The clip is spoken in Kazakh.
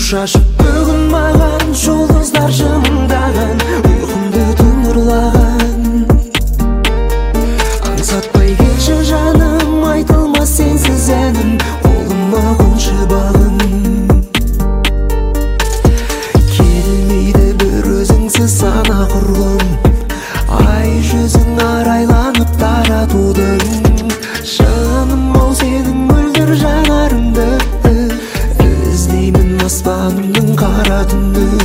шашып бүгін маған жұлдыздар жымыңдаған, ұйқымды түн ұрлаған. Аңсатпай келші жаным, айтылмас сенсіз әнім, қолыма қоншы бағым. Келмейді бір өзіңсіз сана құрғым, ай жүзің арайланып таратудың. Жаным ау сенің мөлдір жанарыңды, іздеймін аспанның қара түнін.